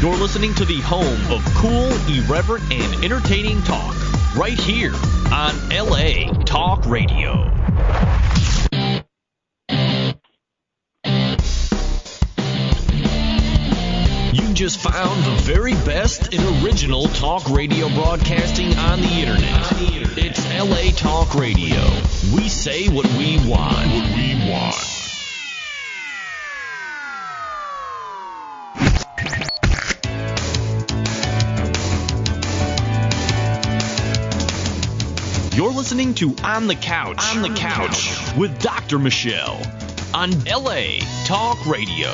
You're listening to the home of cool, irreverent, and entertaining talk, right here on LA Talk Radio. You just found the very best in original talk radio broadcasting on the internet. It's LA Talk Radio. We say what we want. You're listening to On the Couch with Dr. Michelle on LA Talk Radio.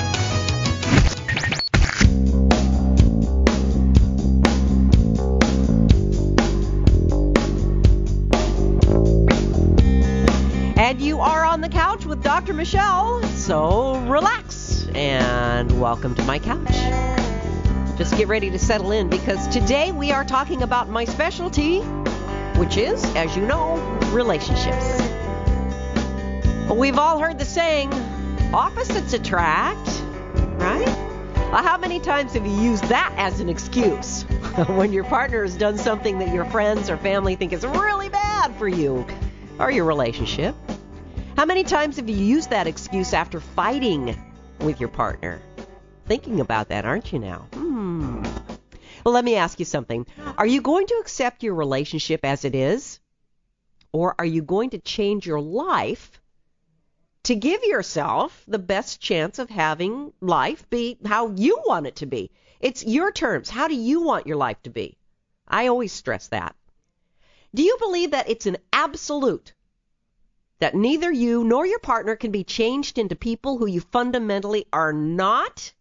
And you are on the couch with Dr. Michelle, so relax and welcome to my couch. Just get ready to settle in because today we are talking about my specialty, which is, as you know, relationships. We've all heard the saying, opposites attract, right? How many times have you used that as an excuse when your partner has done something that your friends or family think is really bad for you or your relationship? How many times have you used that excuse after fighting with your partner? Thinking about that, aren't you now? Well, let me ask you something. Are you going to accept your relationship as it is? Or are you going to change your life to give yourself the best chance of having life be how you want it to be? It's your terms. How do you want your life to be? I always stress that. Do you believe that it's an absolute that neither you nor your partner can be changed into people who you fundamentally are not?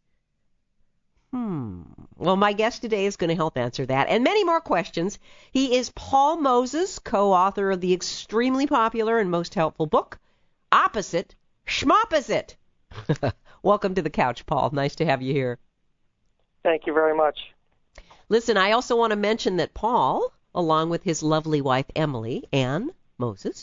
Well, my guest today is going to help answer that and many more questions. He is Paul Moses, co-author of the extremely popular and most helpful book, Opposite Schmopposite. Welcome to the couch, Paul. Nice to have you here. Thank you very much. Listen, I also want to mention that Paul, along with his lovely wife, Emily Ann Moses,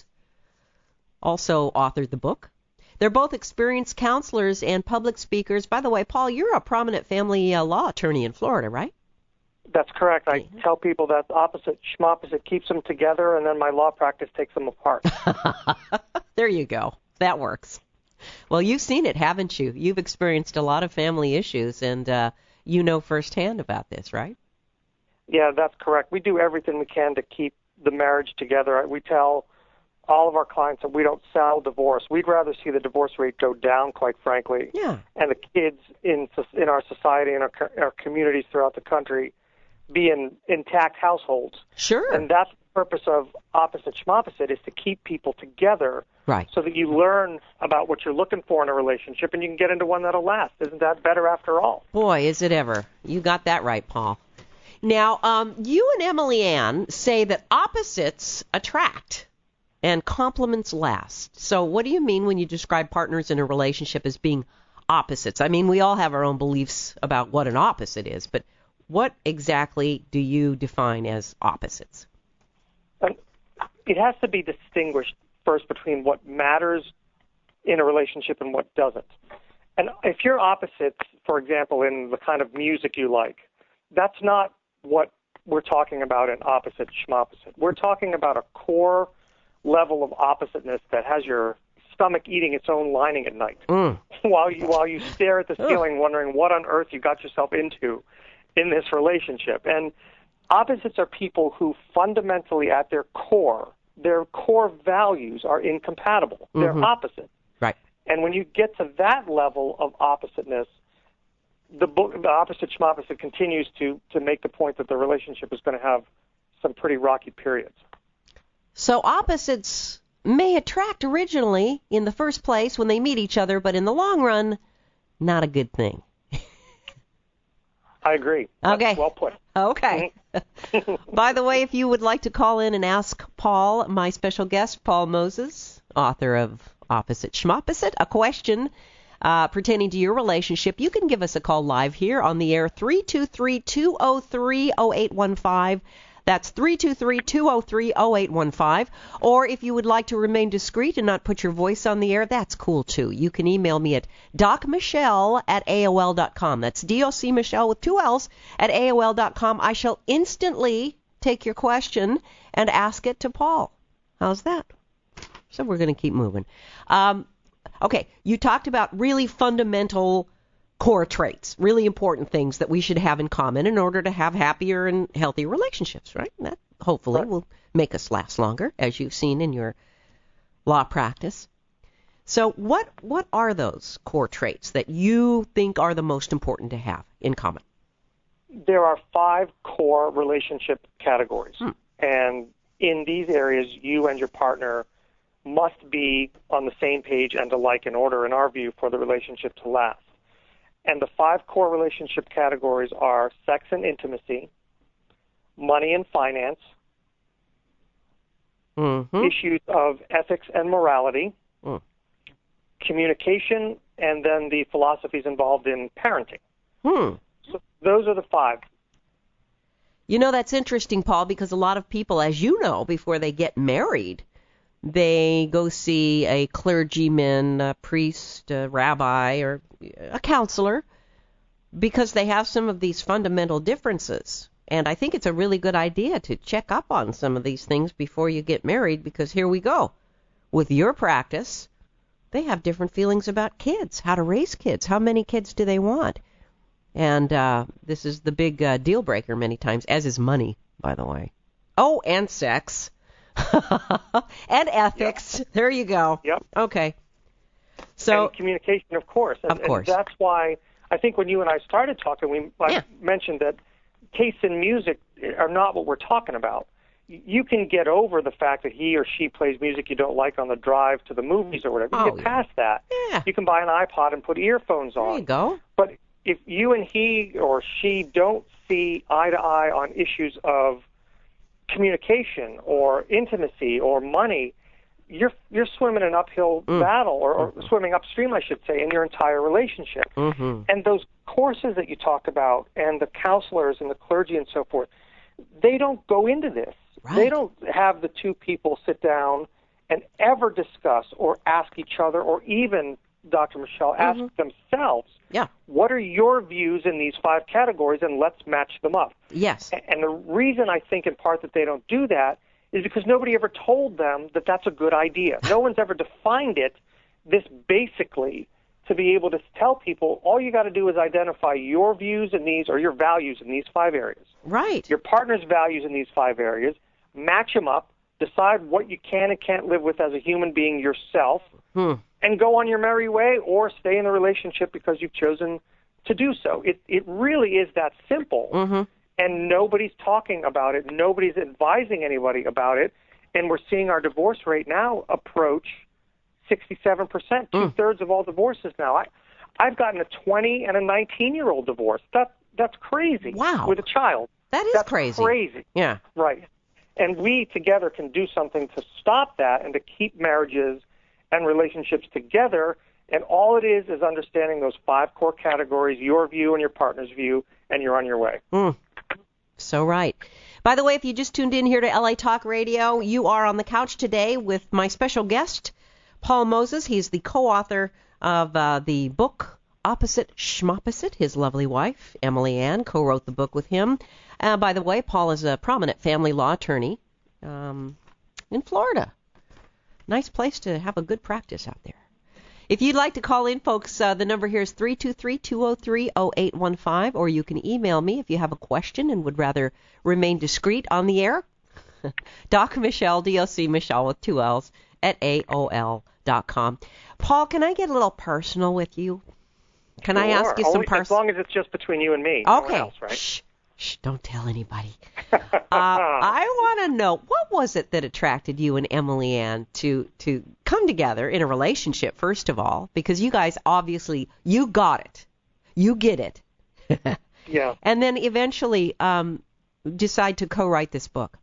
also authored the book. They're both experienced counselors and public speakers. By the way, Paul, you're a prominent family law attorney in Florida, right? That's correct. I tell people that opposite schmopposite keeps them together, and then my law practice takes them apart. There you go. That works. Well, you've seen it, haven't you? You've experienced a lot of family issues, and you know firsthand about this, right? Yeah, that's correct. We do everything we can to keep the marriage together. We tell all of our clients that we don't sell divorce. We'd rather see the divorce rate go down, quite frankly. Yeah. And the kids in our society and our communities throughout the country be in intact households. Sure. And that's the purpose of opposite schmopposite, is to keep people together, right, so that you learn about what you're looking for in a relationship and you can get into one that'll last. Isn't that better after all? Boy, is it ever. You got that right, Paul. Now, you and Emily Ann say that opposites attract and compliments last. So what do you mean when you describe partners in a relationship as being opposites? I mean, we all have our own beliefs about what an opposite is, but what exactly do you define as opposites? It has to be distinguished first between what matters in a relationship and what doesn't. And if you're opposites, for example, in the kind of music you like, that's not what we're talking about in opposite schmopposite. We're talking about a core level of oppositeness that has your stomach eating its own lining at night while you stare at the ceiling wondering what on earth you got yourself into in this relationship. And opposites are people who fundamentally at their core values are incompatible. They're opposite. Right. And when you get to that level of oppositeness, the opposite schmopposite continues to make the point that the relationship is going to have some pretty rocky periods. So opposites may attract originally in the first place when they meet each other, but in the long run, not a good thing. I agree. Okay. That's well put. Okay. By the way, if you would like to call in and ask Paul, my special guest, Paul Moses, author of Opposite Schmopposite, a question pertaining to your relationship, you can give us a call live here on the air, 323-203-0815. That's 323-203-0815. Or if you would like to remain discreet and not put your voice on the air, that's cool too. You can email me at docmichelle@aol.com. That's DOC Michelle with 2 L's at AOL.com. I shall instantly take your question and ask it to Paul. How's that? So we're going to keep moving. Okay, you talked about really fundamental core traits, really important things that we should have in common in order to have happier and healthier relationships, right? And that hopefully will make us last longer, as you've seen in your law practice. So what are those core traits that you think are the most important to have in common? There are 5 core relationship categories. And in these areas, you and your partner must be on the same page and alike in order, in our view, for the relationship to last. And the 5 core relationship categories are sex and intimacy, money and finance, issues of ethics and morality, communication, and then the philosophies involved in parenting. So those are the 5. You know, that's interesting, Paul, because a lot of people, as you know, before they get married, they go see a clergyman, a priest, a rabbi, or a counselor because they have some of these fundamental differences. And I think it's a really good idea to check up on some of these things before you get married, because here we go. With your practice, they have different feelings about kids, how to raise kids, how many kids do they want. And this is the big deal breaker many times, as is money, by the way. Oh, and sex. And ethics. Yep. There you go. Yep. Okay. So and communication, of course. And that's why I think when you and I started talking, I mentioned that tastes in music are not what we're talking about. You can get over the fact that he or she plays music you don't like on the drive to the movies or whatever. You get past that. Yeah. You can buy an iPod and put earphones on. There you go. But if you and he or she don't see eye to eye on issues of communication or intimacy or money, you're swimming an uphill battle, or swimming upstream, I should say, in your entire relationship. And those courses that you talked about, and the counselors and the clergy and so forth, they don't go into this. Right. They don't have the 2 people sit down and ever discuss or ask each other, or even, Dr. Michelle, ask themselves, what are your views in these 5 categories, and let's match them up. Yes. And the reason I think in part that they don't do that is because nobody ever told them that that's a good idea. No one's ever defined it this basically to be able to tell people all you got to do is identify your views in these, or your values in these 5 areas. Right. Your partner's values in these 5 areas, match them up, decide what you can and can't live with as a human being yourself, and go on your merry way, or stay in a relationship because you've chosen to do so. It really is that simple, and nobody's talking about it. Nobody's advising anybody about it, and we're seeing our divorce rate now approach 67%, 2/3 of all divorces now. I've gotten a 20 and a 19-year-old divorce. That's crazy. Wow. With a child. That is That's crazy. Yeah. Right. And we together can do something to stop that and to keep marriages and relationships together. And all it is understanding those 5 core categories, your view and your partner's view, and you're on your way. So right. By the way, if you just tuned in here to LA Talk Radio, you are on the couch today with my special guest, Paul Moses. He's the co-author of the book Opposite Schmopposite. His lovely wife, Emily Ann, co-wrote the book with him. By the way, Paul is a prominent family law attorney in Florida. Nice place to have a good practice out there. If you'd like to call in, folks, the number here is 323-203-0815, or you can email me if you have a question and would rather remain discreet on the air. Doc Michelle, DOC Michelle with 2 L's, at AOL.com. Paul, can I get a little personal with you? Can I ask you some personal? As long as it's just between you and me. Okay. No one else, right? Shh, don't tell anybody. I want to know, what was it that attracted you and Emily Ann to come together in a relationship, first of all? Because you guys, obviously, you got it. You get it. Yeah. And then eventually decide to co-write this book.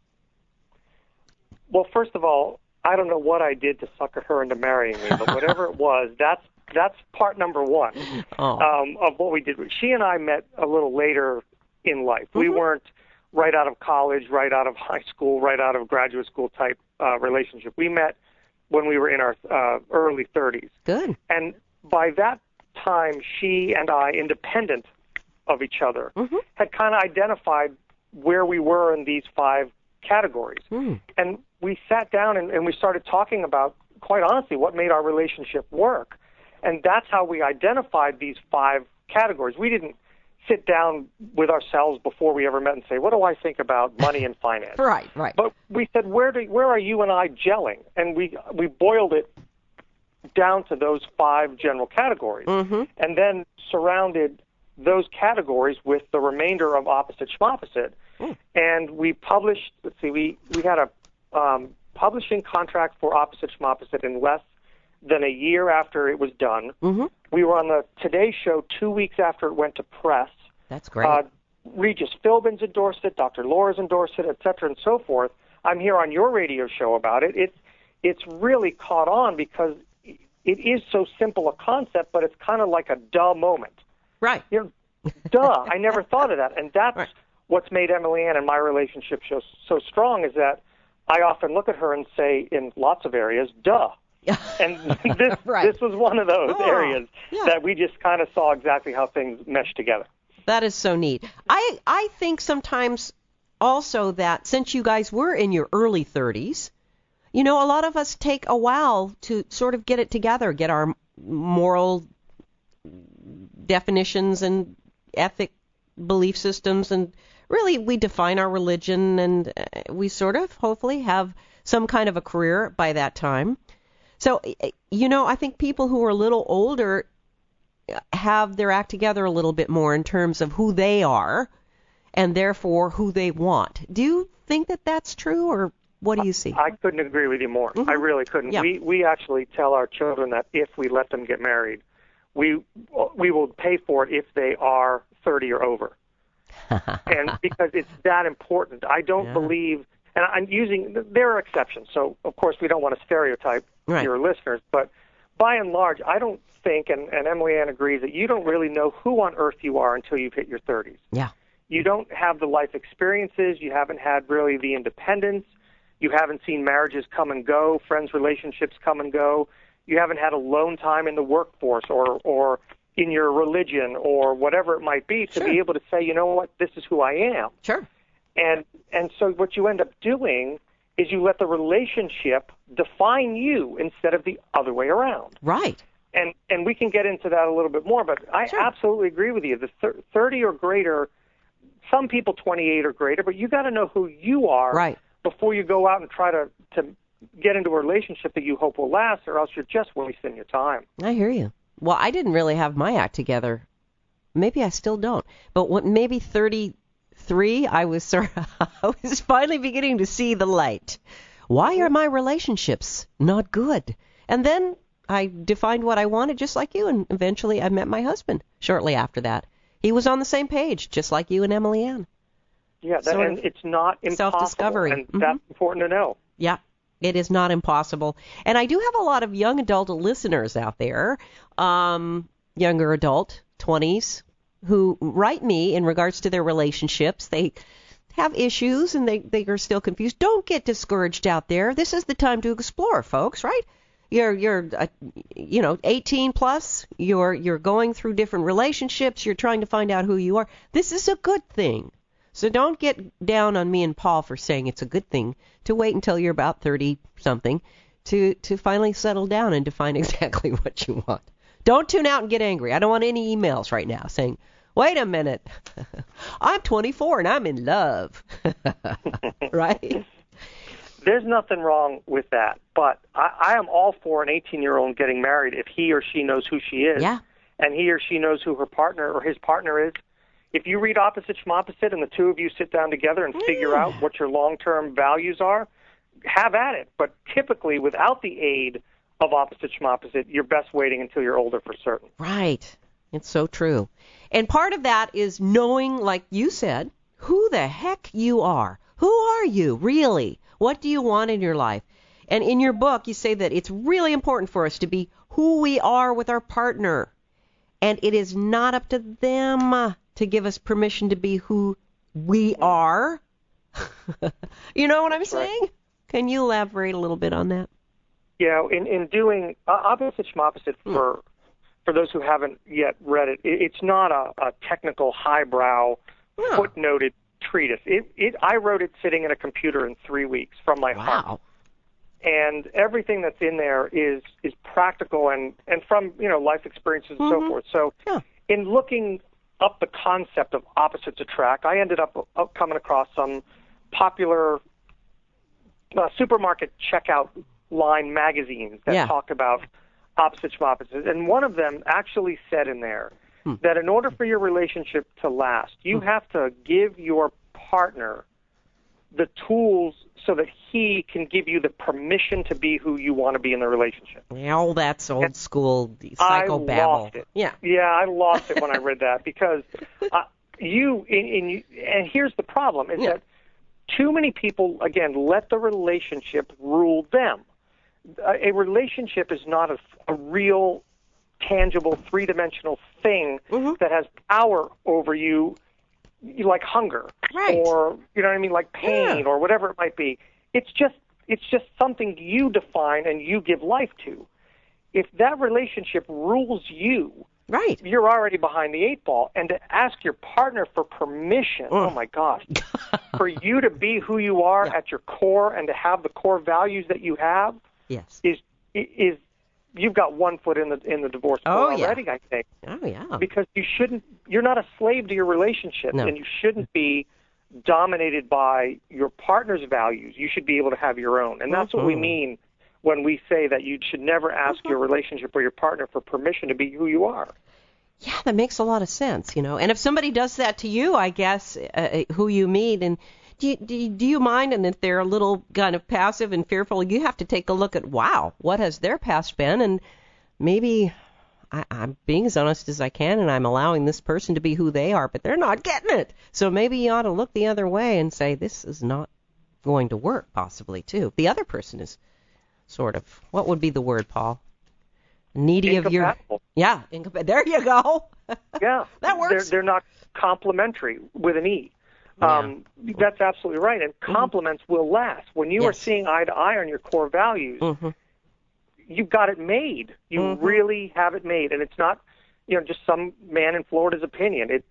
Well, first of all, I don't know what I did to sucker her into marrying me, but whatever it was, that's part number 1 of what we did. She and I met a little later in life. We weren't right out of college, right out of high school, right out of graduate school type relationship. We met when we were in our early 30s. Good. And by that time, she and I, independent of each other, had kind of identified where we were in these 5 categories. And we sat down and we started talking about, quite honestly, what made our relationship work. And that's how we identified these 5 categories. We didn't sit down with ourselves before we ever met and say, what do I think about money and finance? Right. But we said, where are you and I gelling? And we boiled it down to those 5 general categories, and then surrounded those categories with the remainder of Opposite Schmopposite. And we published, we had a publishing contract for Opposite Schmopposite in less than a year after it was done. We were on the Today Show 2 weeks after it went to press. That's great. Regis Philbin's endorsed it, Dr. Laura's endorsed it, et cetera, and so forth. I'm here on your radio show about it. It's really caught on because it is so simple a concept, but it's kind of like a duh moment. Right. Duh, I never thought of that. And that's what's made Emily Ann and my relationship so strong, is that I often look at her and say, in lots of areas, duh. And this was one of those areas that we just kind of saw exactly how things mesh together. That is so neat. I think sometimes also that since you guys were in your early 30s, a lot of us take a while to sort of get it together, get our moral definitions and ethic belief systems, and really we define our religion, and we sort of hopefully have some kind of a career by that time. So, I think people who are a little older have their act together a little bit more in terms of who they are and therefore who they want. Do you think that that's true, or what do you see? I couldn't agree with you more. I really couldn't. Yeah. We actually tell our children that if we let them get married, we will pay for it if they are 30 or over. And because it's that important. I don't believe, and I'm using, there are exceptions, so of course we don't want to stereotype your listeners, but by and large, I don't think, and Emily Ann agrees, that you don't really know who on earth you are until you've hit your 30s. Yeah. You don't have the life experiences, you haven't had really the independence, you haven't seen marriages come and go, friends' relationships come and go, you haven't had alone time in the workforce or in your religion or whatever it might be to be able to say, you know what, this is who I am. Sure. And so what you end up doing is you let the relationship define you instead of the other way around. Right. And we can get into that a little bit more, but I absolutely agree with you. The 30 or greater, some people 28 or greater, but you got to know who you are before you go out and try to get into a relationship that you hope will last, or else you're just wasting your time. I hear you. Well, I didn't really have my act together. Maybe I still don't. But maybe 33, I was finally beginning to see the light. Why are my relationships not good? And then I defined what I wanted, just like you, and eventually I met my husband shortly after that. He was on the same page, just like you and Emily Ann. Yeah, and it's not impossible. Self-discovery. And that's important to know. Yeah. It is not impossible. And I do have a lot of young adult listeners out there, younger adult, 20s, who write me in regards to their relationships. They have issues and they are still confused. Don't get discouraged out there. This is the time to explore, folks, right? You're 18 plus. You're going through different relationships. You're trying to find out who you are. This is a good thing. So don't get down on me and Paul for saying it's a good thing to wait until you're about 30-something to finally settle down and define exactly what you want. Don't tune out and get angry. I don't want any emails right now saying, wait a minute, I'm 24 and I'm in love. Right? There's nothing wrong with that, but I am all for an 18-year-old getting married if he or she knows who she is, and he or she knows who her partner or his partner is. If you read Opposite Schmopposite and the two of you sit down together and figure out what your long-term values are, have at it. But typically, without the aid of Opposite Schmopposite, you're best waiting until you're older for certain. Right. It's so true. And part of that is knowing, like you said, who the heck you are. Who are you, really? What do you want in your life? And in your book, you say that it's really important for us to be who we are with our partner. And it is not up to them to give us permission to be who we are. You know what I'm That's saying? right. Can you elaborate a little bit on that? Yeah, in doing Opposite Schmopposite, for those who haven't yet read it, it's not a technical, highbrow, footnoted treatise. I wrote it sitting in a computer in 3 weeks from my heart. And everything that's in there is practical and from life experiences and so forth. So in looking up the concept of opposites attract, I ended up coming across some popular supermarket checkout line magazines that talked about opposite schmopposites. And one of them actually said in there that in order for your relationship to last, you have to give your partner the tools so that he can give you the permission to be who you want to be in the relationship. Oh, that's old school psychobabble. I lost it. Yeah, I lost it when I read that because and here's the problem is that too many people, again, let the relationship rule them. A relationship is not a real, tangible, three-dimensional thing that has power over you, like hunger, or like pain, or whatever it might be. It's just something you define and you give life to. If that relationship rules you, you're already behind the 8 ball. And to ask your partner for permission, oh my gosh, for you to be who you are at your core and to have the core values that you have, is you've got 1 foot in the divorce court already, I think. Oh, yeah. Because you're not a slave to your relationship, and you shouldn't be dominated by your partner's values. You should be able to have your own. And that's what we mean when we say that you should never ask your relationship or your partner for permission to be who you are. Yeah, that makes a lot of sense, And if somebody does that to you, I guess, who you meet, and do you mind? And if they're a little kind of passive and fearful, you have to take a look at, wow, what has their past been? And maybe I'm being as honest as I can, and I'm allowing this person to be who they are, but they're not getting it. So maybe you ought to look the other way and say, this is not going to work, possibly, too. The other person is sort of, what would be the word, Paul? Needy of your... Yeah, there you go. Yeah. That works. They're not complementary with an E. That's absolutely right. And compliments will last. When you are seeing eye to eye on your core values, you've got it made. You really have it made. And it's not, just some man in Florida's opinion.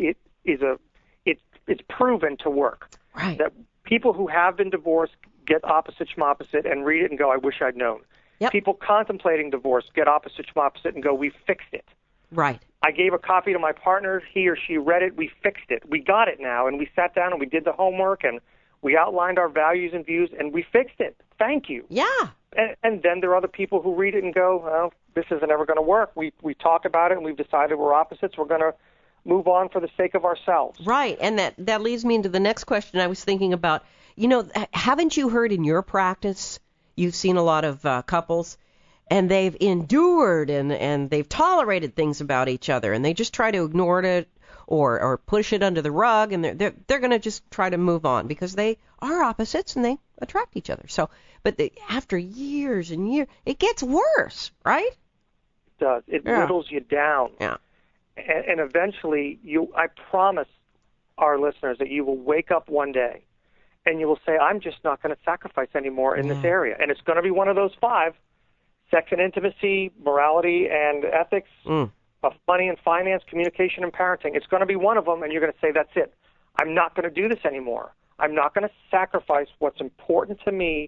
It's proven to work. Right. That people who have been divorced get Opposite Schmopposite and read it and go, I wish I'd known. Yep. People contemplating divorce get Opposite Schmopposite and go, we fixed it. Right. I gave a copy to my partner. He or she read it. We fixed it. We got it now. And we sat down and we did the homework and we outlined our values and views and we fixed it. Thank you. Yeah. And then there are other people who read it and go, well, this isn't ever going to work. We talked about it and we've decided we're opposites. We're going to move on for the sake of ourselves. Right. And that leads me into the next question I was thinking about. Haven't you heard in your practice, you've seen a lot of couples, and they've endured and they've tolerated things about each other, and they just try to ignore it or push it under the rug, and they're going to just try to move on because they are opposites and they attract each other. So, but after years and years, it gets worse, right? It does. It whittles you down. Yeah. And eventually, I promise our listeners that you will wake up one day and you will say, I'm just not going to sacrifice anymore in this area. And it's going to be one of those 5: sex and intimacy, morality and ethics, money and finance, communication and parenting. It's going to be one of them, and you're going to say, that's it. I'm not going to do this anymore. I'm not going to sacrifice what's important to me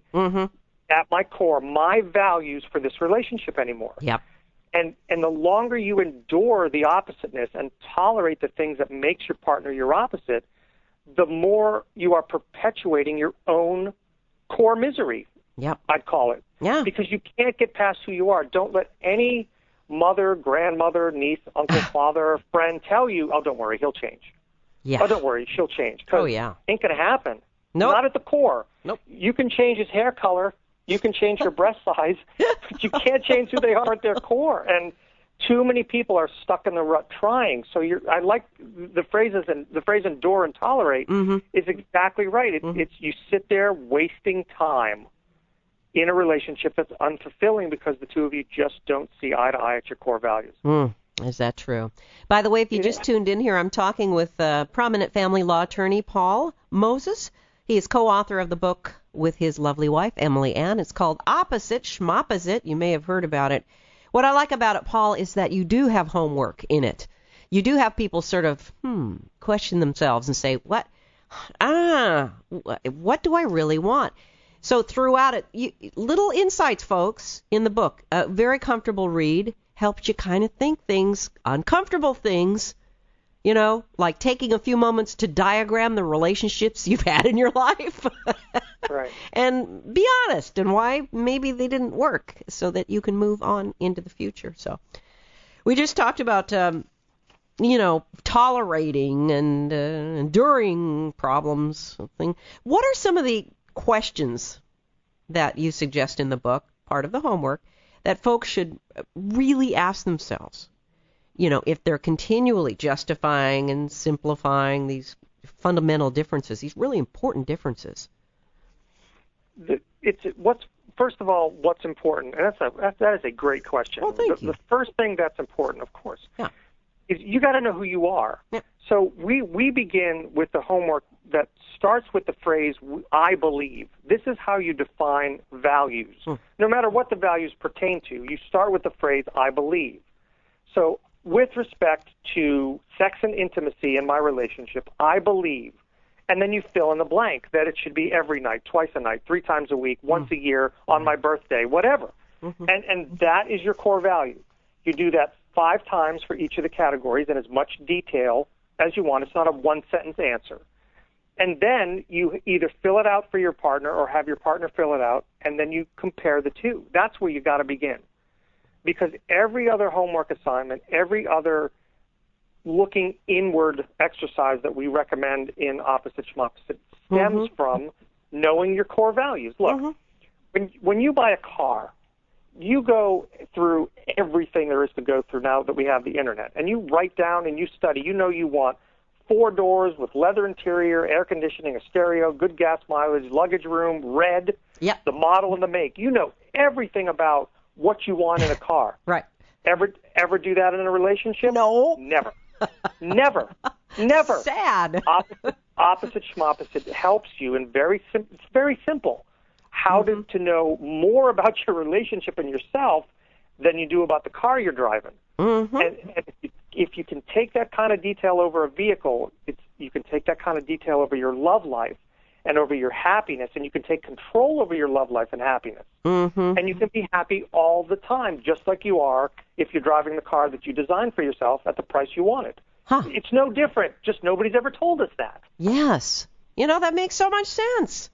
at my core, my values for this relationship anymore. Yep. And the longer you endure the oppositeness and tolerate the things that makes your partner your opposite, the more you are perpetuating your own core misery. Yep. I'd call it. Yeah. Because you can't get past who you are. Don't let any mother, grandmother, niece, uncle, father, friend tell you, oh, don't worry, he'll change. Yeah. Oh, don't worry, she'll change. Ain't going to happen. Nope. Not at the core. Nope. You can change his hair color. You can change their breast size. But you can't change who they are at their core. And too many people are stuck in the rut trying. So I like the phrases, and the phrase endure and tolerate is exactly right. It's you sit there wasting time in a relationship that's unfulfilling because the two of you just don't see eye to eye at your core values. Is that true? By the way, if you just tuned in here, I'm talking with prominent family law attorney Paul Moses. He is co-author of the book with his lovely wife, Emily Ann. It's called Opposite Schmopposite. You may have heard about it. What I like about it, Paul, is that you do have homework in it. You do have people sort of question themselves and say, what do I really want? So throughout it, little insights, folks, in the book. A very comfortable read. Helps you kind of think things, uncomfortable things, like taking a few moments to diagram the relationships you've had in your life. Right. And be honest and why maybe they didn't work so that you can move on into the future. So we just talked about, tolerating and enduring problems. What are some of the questions that you suggest in the book, part of the homework, that folks should really ask themselves, if they're continually justifying and simplifying these fundamental differences, these really important differences? First of all, what's important? And that is a great question. Well, thank you. The first thing that's important, of course, is you got to know who you are. Yeah. So we begin with the homework that starts with the phrase, I believe. This is how you define values. No matter what the values pertain to, you start with the phrase, I believe. So with respect to sex and intimacy in my relationship, I believe. And then you fill in the blank that it should be every night, twice a night, 3 times a week, once a year, on my birthday, whatever. And that is your core value. You do that 5 times for each of the categories in as much detail as you want. It's not a one-sentence answer. And then you either fill it out for your partner or have your partner fill it out, and then you compare the two. That's where you got to begin. Because every other homework assignment, every other looking inward exercise that we recommend in Opposite Schmopposite stems from knowing your core values. Look, when you buy a car, you go through everything there is to go through now that we have the internet, and you write down and you study. You want 4 doors with leather interior, air conditioning, a stereo, good gas mileage, luggage room, red, the model and the make. You know everything about what you want in a car. Right. Ever do that in a relationship? No. Never. Never. Sad. Opposite Schmopposite helps you, and it's very simple, how to know more about your relationship and yourself than you do about the car you're driving. And if you can take that kind of detail over a vehicle, you can take that kind of detail over your love life and over your happiness, and you can take control over your love life and happiness. And you can be happy all the time, just like you are if you're driving the car that you designed for yourself at the price you wanted. It's no different, just nobody's ever told us that. Yes. That makes so much sense.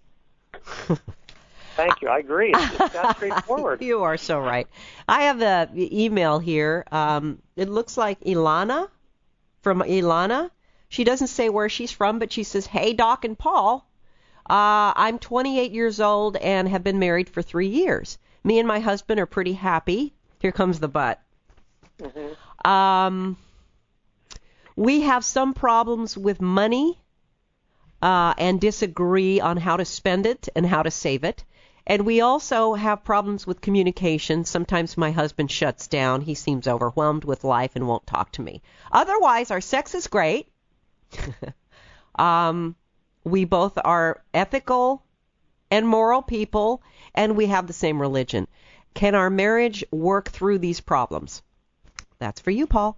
Thank you. I agree. It's that straightforward. You are so right. I have the email here. It looks like Ilana, from Ilana. She doesn't say where she's from, but she says, hey, Doc and Paul, I'm 28 years old and have been married for 3 years. Me and my husband are pretty happy. Here comes the but. We have some problems with money and disagree on how to spend it and how to save it. And we also have problems with communication. Sometimes my husband shuts down. He seems overwhelmed with life and won't talk to me. Otherwise, our sex is great. We both are ethical and moral people, and we have the same religion. Can our marriage work through these problems? That's for you, Paul.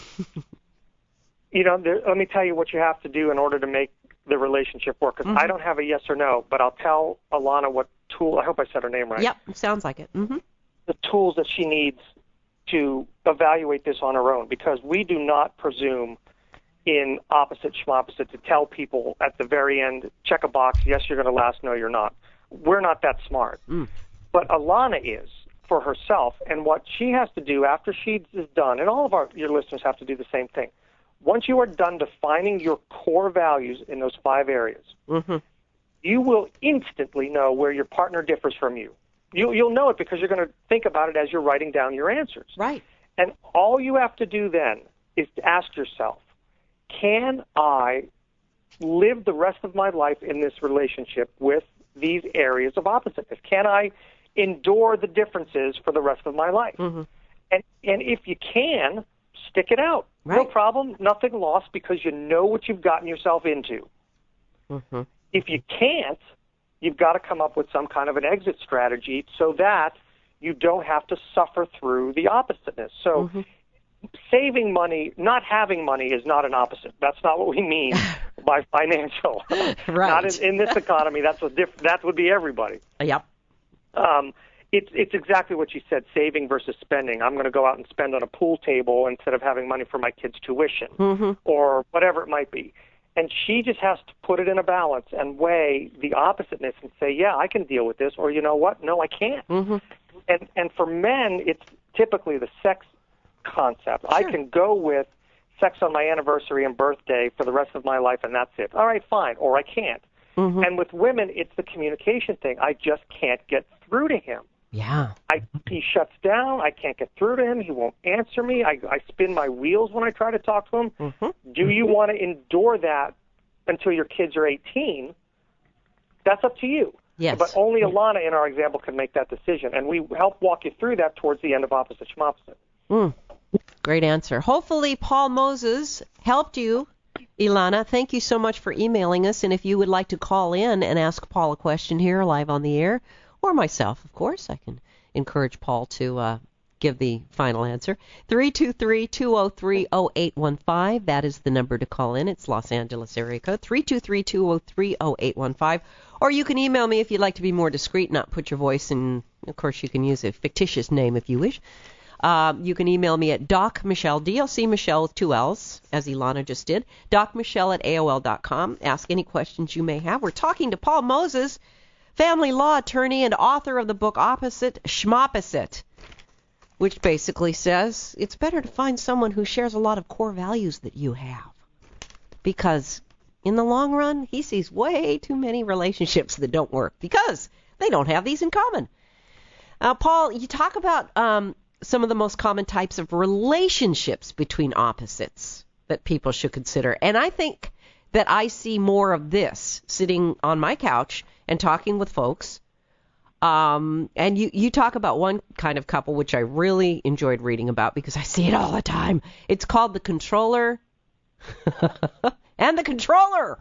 Let me tell you what you have to do in order to make the relationship work. Because I don't have a yes or no, but I'll tell Alana what tool. I hope I said her name right. Yep, sounds like it. The tools that she needs to evaluate this on her own, because we do not presume in Opposite Schmopposite to tell people at the very end, check a box, yes, you're going to last, no, you're not. We're not that smart. But Alana is for herself, and what she has to do after she is done, and all of your listeners have to do the same thing. Once you are done defining your core values in those 5 areas, you will instantly know where your partner differs from you. You'll know it because you're going to think about it as you're writing down your answers. Right. And all you have to do then is to ask yourself, can I live the rest of my life in this relationship with these areas of oppositeness? Can I endure the differences for the rest of my life? And if you can, stick it out. Right. No problem, nothing lost, because you know what you've gotten yourself into. Mm-hmm. If you can't, you've got to come up with some kind of an exit strategy so that you don't have to suffer through the oppositeness. So saving money, not having money is not an opposite. That's not what we mean by financial. Right. Not in this economy. That would be everybody. Yep. It's exactly what you said, saving versus spending. I'm going to go out and spend on a pool table instead of having money for my kids' tuition or whatever it might be. And she just has to put it in a balance and weigh the oppositeness and say, yeah, I can deal with this, or you know what? No, I can't. And for men, it's typically the sex concept. Sure. I can go with sex on my anniversary and birthday for the rest of my life, and that's it. All right, fine. Or I can't. And with women, it's the communication thing. I just can't get through to him. Yeah. He shuts down. I can't get through to him. He won't answer me. I spin my wheels when I try to talk to him. Do you want to endure that until your kids are 18? That's up to you. Yes. But only Ilana, in our example, can make that decision. And we help walk you through that towards the end of Opposite Schmopposite. Great answer. Hopefully Paul Moses helped you, Ilana. Thank you so much for emailing us. And if you would like to call in and ask Paul a question here live on the air, or myself, of course, I can encourage Paul to give the final answer. 323-203-0815. That is the number to call in. It's Los Angeles area code, 323-203-0815. Or you can email me if you'd like to be more discreet, not put your voice in. Of course, you can use a fictitious name if you wish. You can email me at Doc Michelle, DLC Michelle with 2 L's, as Ilana just did, docmichelle@AOL.com. Ask any questions you may have. We're talking to Paul Moses, family law attorney and author of the book Opposite Schmopposite, which basically says it's better to find someone who shares a lot of core values that you have. Because in the long run, he sees way too many relationships that don't work because they don't have these in common. Paul, you talk about some of the most common types of relationships between opposites that people should consider. And I think that I see more of this sitting on my couch and talking with folks. And you talk about one kind of couple, which I really enjoyed reading about because I see it all the time. It's called the controller and the controller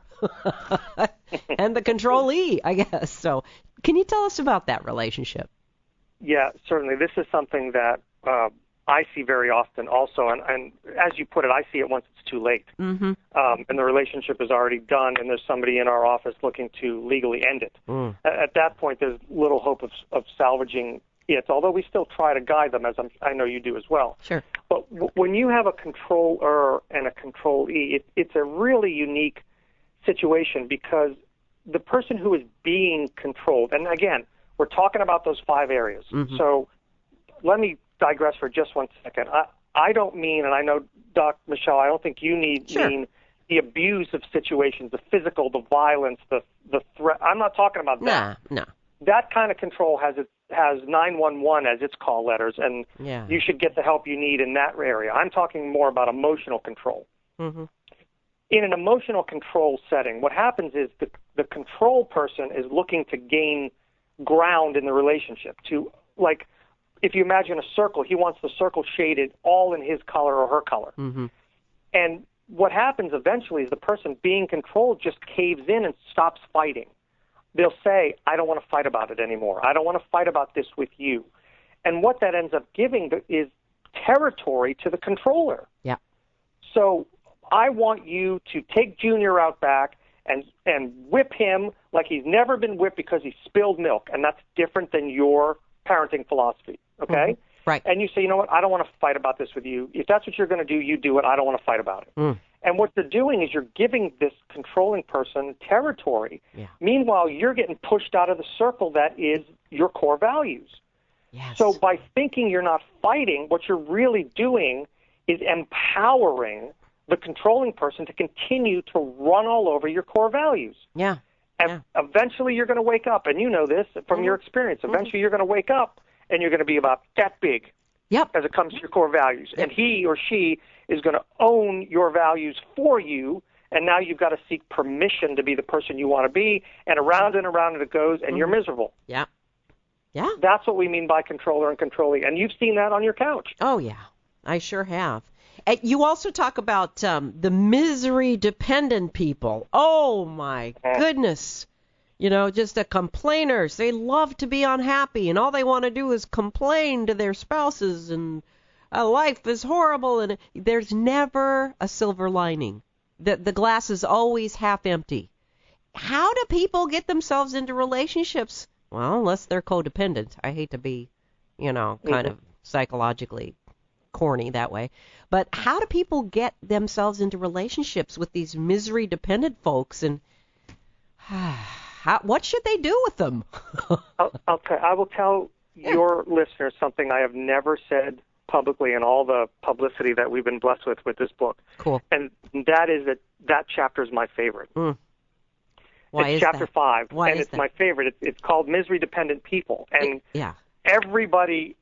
and the controlee, I guess. So can you tell us about that relationship? Yeah, certainly. This is something that I see very often also, and as you put it, I see it once it's too late. And the relationship is already done, and there's somebody in our office looking to legally end it. At that point, there's little hope of salvaging it, although we still try to guide them, as I know you do as well. Sure. But when you have a controller and a controlee, it's a really unique situation because the person who is being controlled, and again, we're talking about those 5 areas. So let me digress for just 1 second. I don't mean, and I know, Doc Michelle, I don't think you mean the abusive situations, the physical, the violence, the threat. I'm not talking about that. No. That kind of control has 911 as its call letters, and you should get the help you need in that area. I'm talking more about emotional control. In an emotional control setting, what happens is the control person is looking to gain ground in the relationship. To, like, if you imagine a circle, he wants the circle shaded all in his color or her color. And what happens eventually is the person being controlled just caves in and stops fighting. They'll say, I don't want to fight about it anymore. I don't want to fight about this with you. And what that ends up giving is territory to the controller. Yeah. So I want you to take Junior out back and whip him like he's never been whipped because he spilled milk. And that's different than your parenting philosophy, okay? Right. And you say, you know what, I don't want to fight about this with you. If that's what you're going to do, you do it. I don't want to fight about it. And what you're doing is you're giving this controlling person territory. Meanwhile, you're getting pushed out of the circle that is your core values. So by thinking you're not fighting, what you're really doing is empowering the controlling person to continue to run all over your core values. And eventually you're going to wake up, and you know this from your experience. Eventually you're going to wake up, and you're going to be about that big as it comes to your core values. And he or she is going to own your values for you, and now you've got to seek permission to be the person you want to be, and around it goes, and you're miserable. That's what we mean by controller and controllee, and you've seen that on your couch. Oh, yeah, I sure have. And you also talk about the misery-dependent people. Oh, my goodness. Just the complainers. They love to be unhappy, and all they want to do is complain to their spouses, and life is horrible, and there's never a silver lining. The glass is always half empty. How do people get themselves into relationships? Well, unless they're codependent. I hate to be, kind of psychologically corny that way. But how do people get themselves into relationships with these misery-dependent folks, and what should they do with them? I will tell your listeners something I have never said publicly in all the publicity that we've been blessed with this book. Cool. And that is that chapter is my favorite. Why it's is chapter that? 5, Why and is it's that? my favorite. It's called Misery Dependent People. And everybody,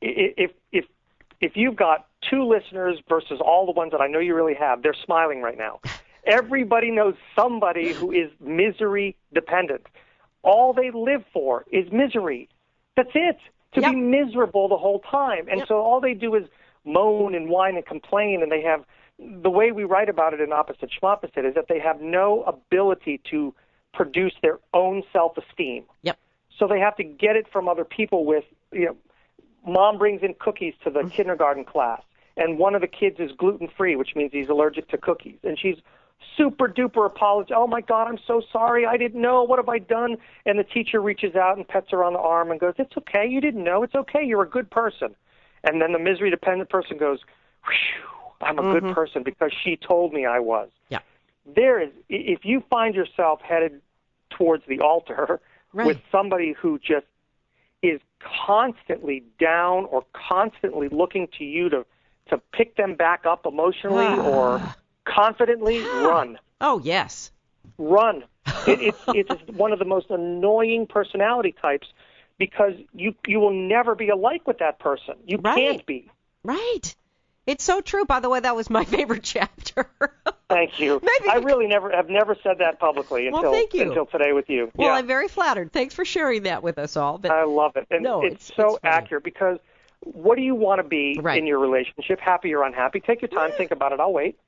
if you've got 2 listeners versus all the ones that I know you really have, they're smiling right now. Everybody knows somebody who is misery dependent. All they live for is misery. That's it. To be miserable the whole time. And so all they do is moan and whine and complain, and they have, the way we write about it in Opposite Schmopposite is that they have no ability to produce their own self-esteem. Yep. So they have to get it from other people with, mom brings in cookies to the kindergarten class, and one of the kids is gluten-free, which means he's allergic to cookies. And she's super-duper apologetic. Oh, my God, I'm so sorry. I didn't know. What have I done? And the teacher reaches out and pets her on the arm and goes, it's okay. You didn't know. It's okay. You're a good person. And then the misery-dependent person goes, whew, I'm a good person because she told me I was. Yeah. If you find yourself headed towards the altar with somebody who just is constantly down or constantly looking to you to pick them back up emotionally or confidently, run. Oh, yes. Run. It's one of the most annoying personality types because you will never be alike with that person. You can't be. Right. It's so true. By the way, that was my favorite chapter. Thank you. I really have never said that publicly until today with you. Well, I'm very flattered. Thanks for sharing that with us all. But I love it. And it's so accurate because what do you want to be in your relationship, happy or unhappy? Take your time, think about it. I'll wait.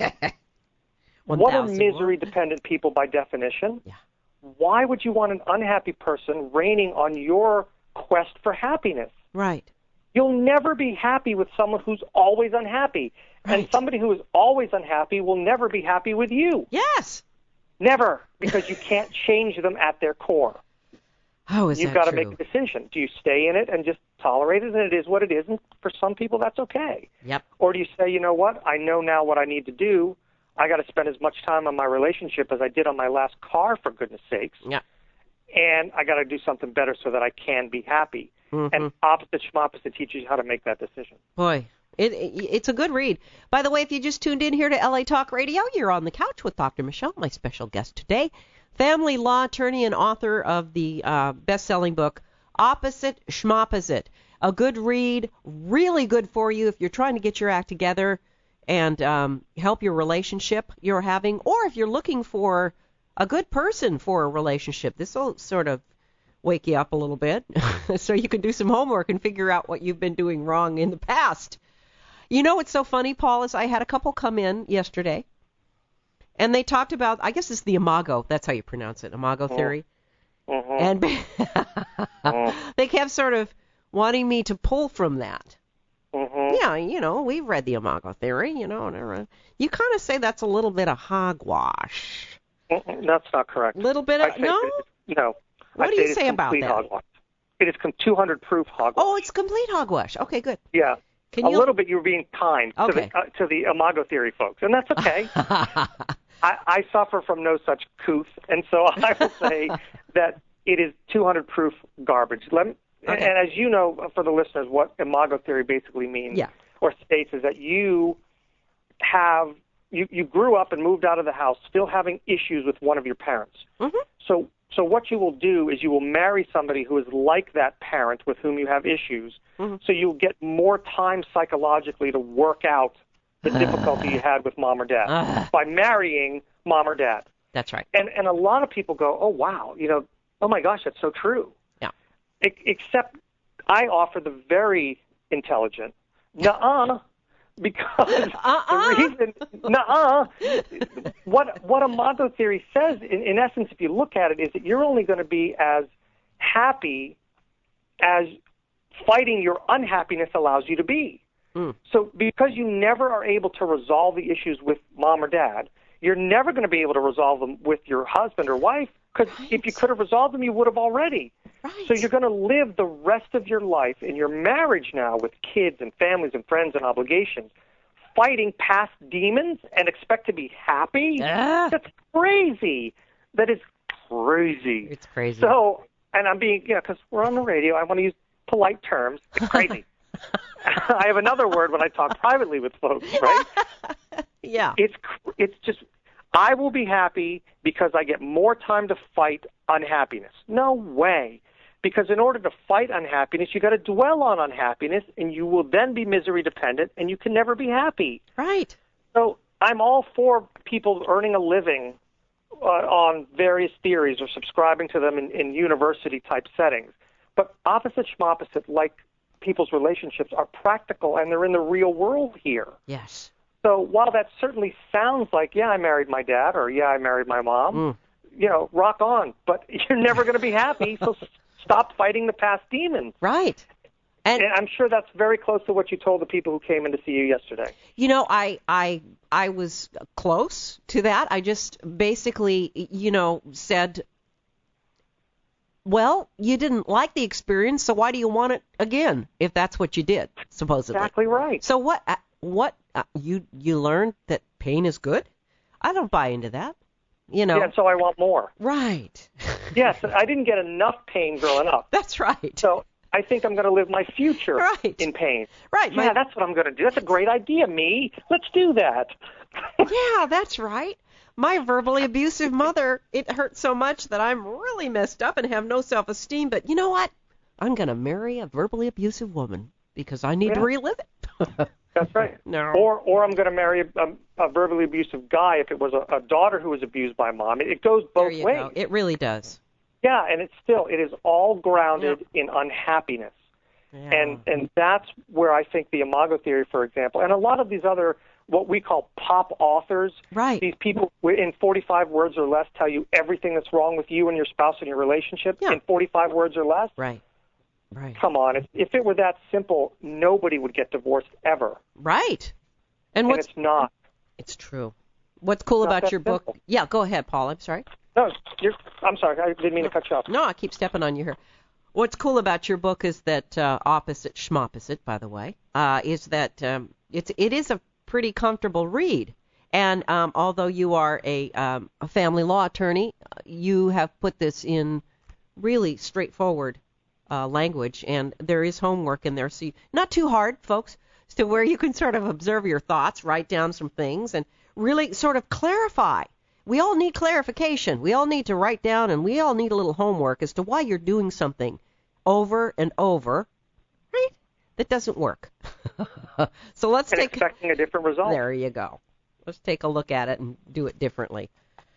What are misery-dependent people by definition? Yeah. Why would you want an unhappy person reigning on your quest for happiness? Right. You'll never be happy with someone who's always unhappy. Right. And somebody who is always unhappy will never be happy with you. Yes. Never, because you can't change them at their core. Oh, is You've that got to true? make a decision. Do you stay in it and just tolerate it, and it is what it is, and for some people that's okay? Yep. Or do you say, you know what, I know now what I need to do. I got to spend as much time on my relationship as I did on my last car, for goodness sakes. Yeah. And I got to do something better so that I can be happy. And Opposite Schmopposite teaches you how to make that decision. Boy, it's a good read. By the way, if you just tuned in here to LA Talk Radio, you're on the couch with Dr. Michelle, my special guest today, family law attorney and author of the best-selling book, Opposite Schmopposite. A good read, really good for you if you're trying to get your act together and help your relationship you're having, or if you're looking for a good person for a relationship. This will sort of wake you up a little bit so you can do some homework and figure out what you've been doing wrong in the past. You know what's so funny, Paul, is I had a couple come in yesterday, and they talked about, I guess it's the imago, that's how you pronounce it, imago theory. And they kept sort of wanting me to pull from that. Yeah, we've read the imago theory, you kind of say that's a little bit of hogwash. That's not correct. Little bit of, no? No. What do you say about that? Hogwash. It is 200 proof hogwash. Oh, it's complete hogwash. Okay, good. Yeah. Little bit you're being kind to the imago theory folks, and that's okay. I suffer from no such couth, and so I will say that it is 200 proof garbage. And as you know, for the listeners, what imago theory basically means or states is that you grew up and moved out of the house still having issues with one of your parents. So what you will do is you will marry somebody who is like that parent with whom you have issues, so you'll get more time psychologically to work out the difficulty you had with mom or dad by marrying mom or dad. That's right. And a lot of people go, oh, wow, oh, my gosh, that's so true. Yeah. Except I offer the very intelligent, nuh-uh, Because the reason, what imago theory says, in essence, if you look at it, is that you're only going to be as happy as fighting your unhappiness allows you to be. So because you never are able to resolve the issues with mom or dad, you're never going to be able to resolve them with your husband or wife, because if you could have resolved them, you would have already. Right. So you're going to live the rest of your life in your marriage now with kids and families and friends and obligations, fighting past demons and expect to be happy? That's crazy. That is crazy. It's crazy. So, and I'm being, because we're on the radio, I want to use polite terms. It's crazy. I have another word when I talk privately with folks, right? Yeah. It's just, I will be happy because I get more time to fight unhappiness. No way. Because in order to fight unhappiness, you got to dwell on unhappiness, and you will then be misery dependent, and you can never be happy. Right. So I'm all for people earning a living on various theories or subscribing to them in university-type settings. But opposite schmopposite, like people's relationships, are practical, and they're in the real world here. Yes. So while that certainly sounds like, yeah, I married my dad, or yeah, I married my mom, rock on. But you're never going to be happy, so stop fighting the past demons. Right. And I'm sure that's very close to what you told the people who came in to see you yesterday. I was close to that. I just basically, said, well, you didn't like the experience, so why do you want it again, if that's what you did, supposedly? Exactly right. So what you learned that pain is good? I don't buy into that. Yeah, so I want more. Right. Yes, I didn't get enough pain growing up. That's right. So I think I'm going to live my future in pain. Right. Yeah, that's what I'm going to do. That's a great idea, me. Let's do that. Yeah, that's right. My verbally abusive mother, it hurt so much that I'm really messed up and have no self-esteem. But you know what? I'm going to marry a verbally abusive woman because I need to relive it. That's right. No. Or I'm going to marry a verbally abusive guy if it was a daughter who was abused by mom. It goes both ways. Go. It really does. Yeah, and it is all grounded in unhappiness. Yeah. And that's where I think the imago theory, for example, and a lot of these other what we call pop authors, these people in 45 words or less tell you everything that's wrong with you and your spouse and your relationship in 45 words or less. Right. Come on. If it were that simple, nobody would get divorced ever. Right. And it's not. It's true. What's cool about your book? Simple. Yeah, go ahead, Paul. I'm sorry. No, I'm sorry. I didn't mean to cut you off. No, I keep stepping on you here. What's cool about your book is that opposite schmopposite, by the way, is that it is a pretty comfortable read. And although you are a family law attorney, you have put this in really straightforward language, and there is homework in there. So not too hard, folks, to where you can sort of observe your thoughts, write down some things, and really sort of clarify. We all need clarification. We all need to write down, and we all need a little homework as to why you're doing something over and over, right? That doesn't work. So let's expecting a different result. There you go. Let's take a look at it and do it differently.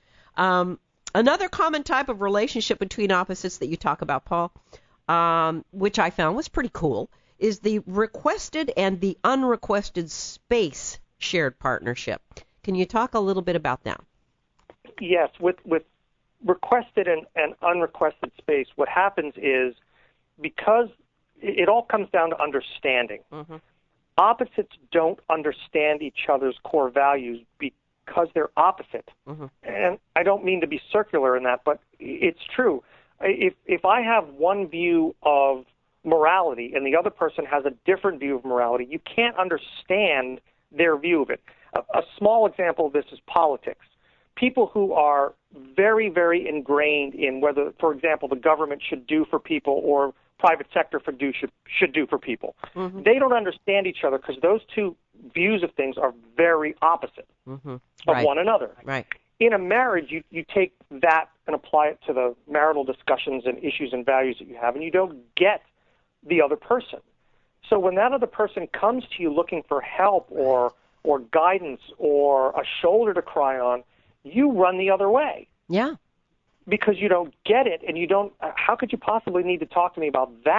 Another common type of relationship between opposites that you talk about, Paul, which I found was pretty cool, is the requested and the unrequested space shared partnership. Can you talk a little bit about that? Yes. With requested and unrequested space, what happens is, because it all comes down to understanding. Mm-hmm. Opposites don't understand each other's core values because they're opposite. Mm-hmm. And I don't mean to be circular in that, but it's true. If I have one view of morality and the other person has a different view of morality, you can't understand their view of it. A small example of this is politics. People who are very, very ingrained in whether, for example, the government should do for people or private sector should do for people. Mm-hmm. They don't understand each other because those two views of things are very opposite of one another. Right. In a marriage, you take that and apply it to the marital discussions and issues and values that you have, and you don't get the other person. So when that other person comes to you looking for help or guidance or a shoulder to cry on, you run the other way. Yeah. Because you don't get it, and you don't. How could you possibly need to talk to me about that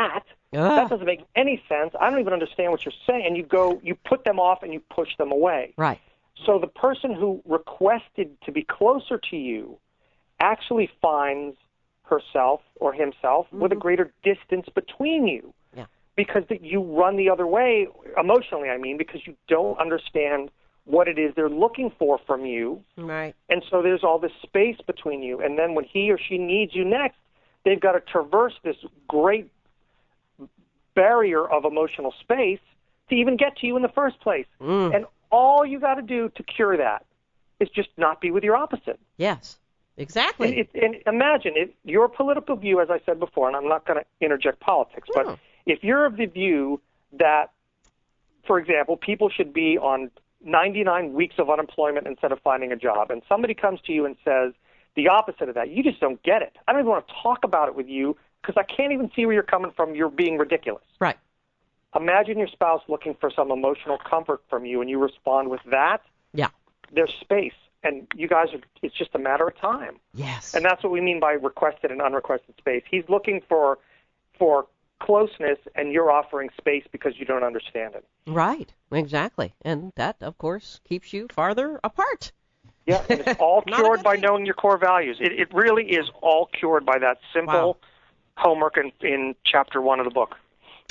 That doesn't make any sense. I don't even understand what you're saying. And you put them off and you push them away. Right. So the person who requested to be closer to you actually finds herself or himself with a greater distance between you. Yeah. Because you run the other way, emotionally, I mean, because you don't understand what it is they're looking for from you. Right. And so there's all this space between you. And then when he or she needs you next, they've got to traverse this great barrier of emotional space to even get to you in the first place. And all you got to do to cure that is just not be with your opposite. Yes, exactly. And imagine your political view, as I said before, and I'm not going to interject politics, but if you're of the view that, for example, people should be on 99 weeks of unemployment instead of finding a job, and somebody comes to you and says the opposite of that, you just don't get it. I don't even want to talk about it with you because I can't even see where you're coming from. You're being ridiculous. Right. Imagine your spouse looking for some emotional comfort from you, and you respond with that. Yeah. There's space, and you guys it's just a matter of time. Yes. And that's what we mean by requested and unrequested space. He's looking for closeness, and you're offering space because you don't understand it. Right. Exactly. And that, of course, keeps you farther apart. Yeah, and it's all cured by knowing your core values. It really is all cured by that simple homework in Chapter 1 of the book.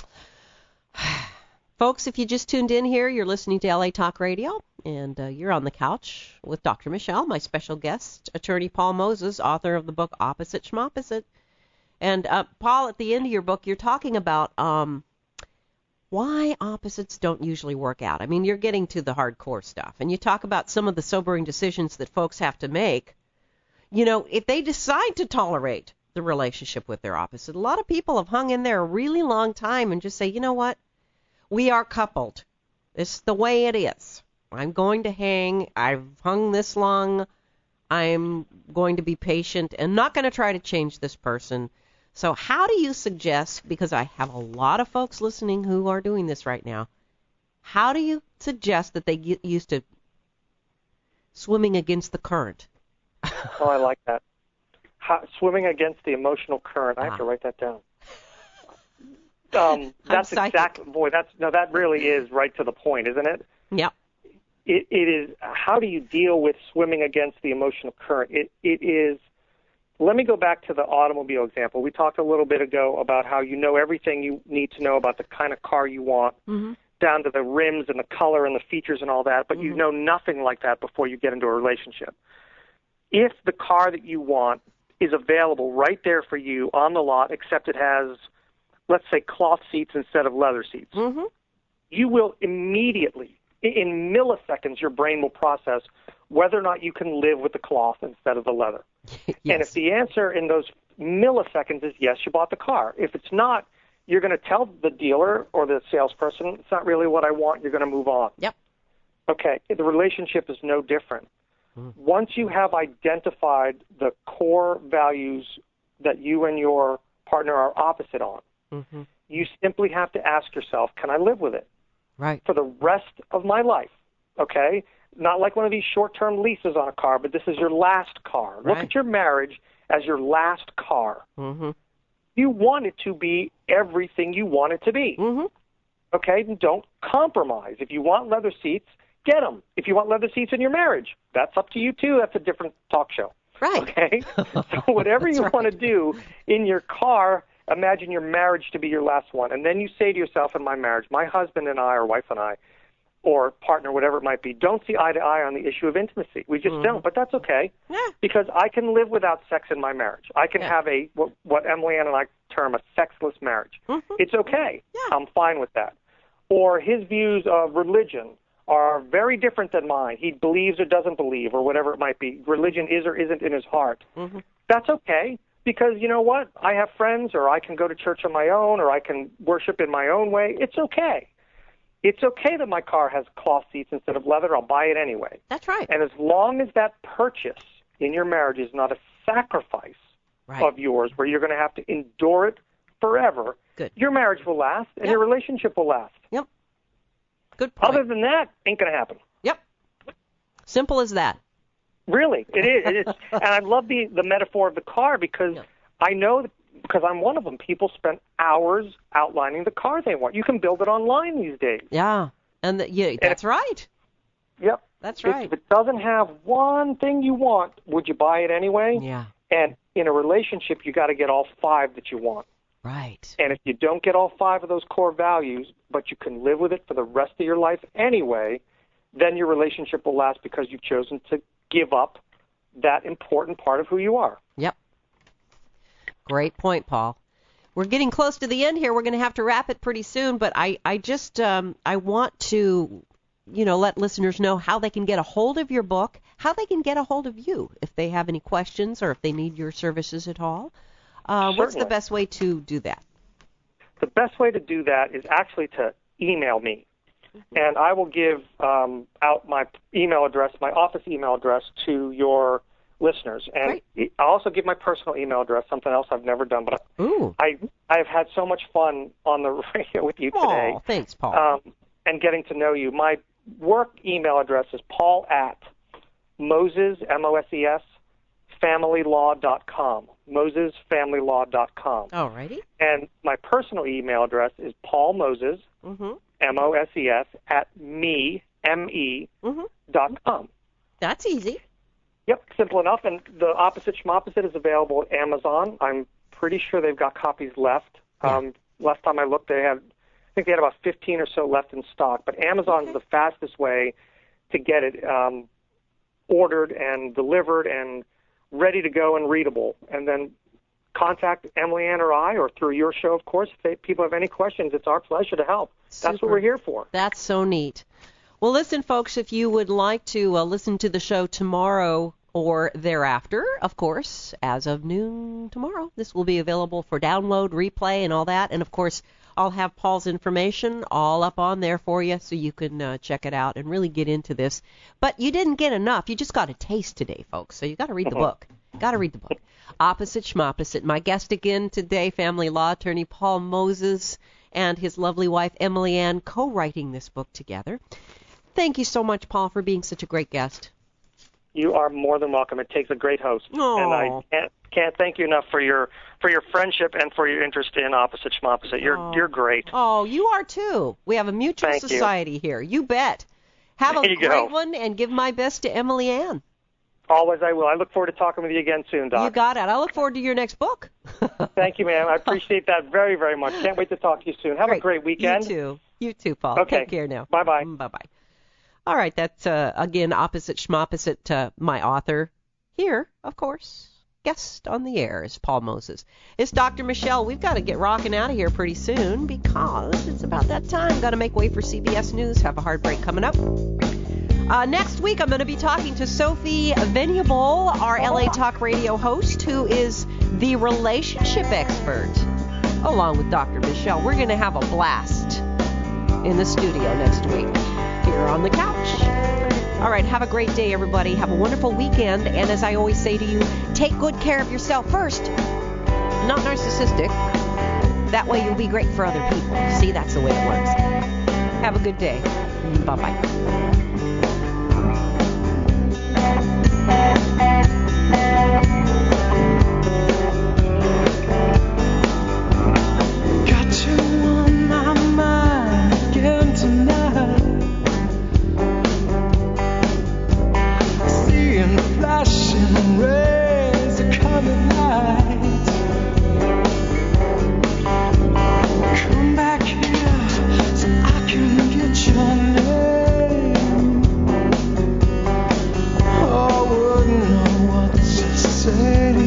Folks, if you just tuned in here, you're listening to LA Talk Radio, and you're on the couch with Dr. Michelle, my special guest, attorney Paul Moses, author of the book Opposite Schmopposite. And, Paul, at the end of your book, you're talking about why opposites don't usually work out. I mean, you're getting to the hardcore stuff, and you talk about some of the sobering decisions that folks have to make. You know, if they decide to tolerate the relationship with their opposite, a lot of people have hung in there a really long time and just say, you know what? We are coupled. It's the way it is. I'm going to hang. I've hung this long. I'm going to be patient and not going to try to change this person. So how do you suggest, because I have a lot of folks listening who are doing this right now, how do you suggest that they get used to swimming against the current? Oh, I like that. Swimming against the emotional current. I have to write that down. That's exactly, that really is right to the point, isn't it? Yeah. It is, how do you deal with swimming against the emotional current? It is, let me go back to the automobile example. We talked a little bit ago about how you know everything you need to know about the kind of car you want, down to the rims and the color and the features and all that, but you know nothing like that before you get into a relationship. If the car that you want is available right there for you on the lot, except it has, let's say, cloth seats instead of leather seats, you will immediately, in milliseconds, your brain will process whether or not you can live with the cloth instead of the leather. Yes. And if the answer in those milliseconds is yes, you bought the car. If it's not, you're going to tell the dealer or the salesperson, it's not really what I want, you're going to move on. Yep. Okay, the relationship is no different. Once you have identified the core values that you and your partner are opposite on, you simply have to ask yourself, can I live with it? Right. For the rest of my life, okay? Not like one of these short-term leases on a car, but this is your last car. Right. Look at your marriage as your last car. You want it to be everything you want it to be. Okay? Don't compromise. If you want leather seats, get them. If you want leather seats in your marriage, that's up to you too. That's a different talk show. Right. Okay? So whatever you want to do in your car, imagine your marriage to be your last one. And then you say to yourself, in my marriage, my husband and I, or wife and I, or partner, whatever it might be, don't see eye to eye on the issue of intimacy. We just don't, but that's okay, because I can live without sex in my marriage. I can have a what Emily Ann and I term a sexless marriage. It's okay. I'm fine with that. Or his views of religion are very different than mine. He believes or doesn't believe, or whatever it might be. Religion is or isn't in his heart. That's okay, because you know what? I have friends, or I can go to church on my own, or I can worship in my own way. It's okay. It's okay that my car has cloth seats instead of leather. I'll buy it anyway. That's right. And as long as that purchase in your marriage is not a sacrifice of yours, where you're going to have to endure it forever, your marriage will last, and your relationship will last. Yep. Good point. Other than that, ain't going to happen. Yep. Simple as that. Really, it is. And I love the metaphor of the car, because I know that because I'm one of them. People spend hours outlining the car they want. You can build it online these days. Yeah, and that's right. Yep. That's right. If it doesn't have one thing you want, would you buy it anyway? Yeah. And in a relationship, you got to get all 5 that you want. Right. And if you don't get all 5 of those core values, but you can live with it for the rest of your life anyway, then your relationship will last because you've chosen to give up that important part of who you are. Yep. Great point, Paul. We're getting close to the end here. We're going to have to wrap it pretty soon, but I want to, let listeners know how they can get a hold of your book, how they can get a hold of you if they have any questions or if they need your services at all. What's the best way to do that? The best way to do that is actually to email me. And I will give out my email address, my office email address, to your listeners. And I'll also give my personal email address, something else I've never done. But I've had so much fun on the radio with you today. Oh, thanks, Paul. And getting to know you. My work email address is paul@Moses, M-O-S-E-S, familylaw.com. MosesFamilyLaw.com. All righty. And my personal email address is paulmoses, M-O-S-E-S, @me.com. That's easy. Yep, simple enough. And the Opposite Schmopposite is available at Amazon. I'm pretty sure they've got copies left. Last time I looked, I think they had about 15 or so left in stock. But Amazon is the fastest way to get it ordered and delivered and ready to go and readable. And then contact Emily Ann or I, or through your show, of course. If people have any questions, it's our pleasure to help. Super. That's what we're here for. That's so neat. Well, listen, folks, if you would like to listen to the show tomorrow or thereafter, of course, as of noon tomorrow, this will be available for download, replay, and all that. And, of course, I'll have Paul's information all up on there for you so you can check it out and really get into this. But you didn't get enough. You just got a taste today, folks. So you got to read the book. Got to read the book. Opposite Schmopposite. My guest again today, family law attorney Paul Moses and his lovely wife Emily Ann, co-writing this book together. Thank you so much, Paul, for being such a great guest. You are more than welcome. It takes a great host. And I can't thank you enough for your friendship and for your interest in Opposite Schmopposite. You're great. Oh, you are too. We have a mutual society here. You bet. Have a great one, and give my best to Emily Ann. Always I will. I look forward to talking with you again soon, Doc. You got it. I look forward to your next book. Thank you, ma'am. I appreciate that very, very much. Can't wait to talk to you soon. Have a great weekend. You too, Paul. Okay. Take care now. Bye-bye. Bye-bye. All right, that's, again, Opposite Schmopposite, my author here, of course. Guest on the air is Paul Moses. It's Dr. Michelle. We've got to get rocking out of here pretty soon because it's about that time. Got to make way for CBS News. Have a hard break coming up. Next week, I'm going to be talking to Sophie Venable, our LA Talk Radio host, who is the relationship expert, along with Dr. Michelle. We're going to have a blast in the studio next week here on the couch. All right, have a great day, everybody. Have a wonderful weekend. And as I always say to you, take good care of yourself first. Not narcissistic. That way you'll be great for other people. See, that's the way it works. Have a good day. Bye-bye.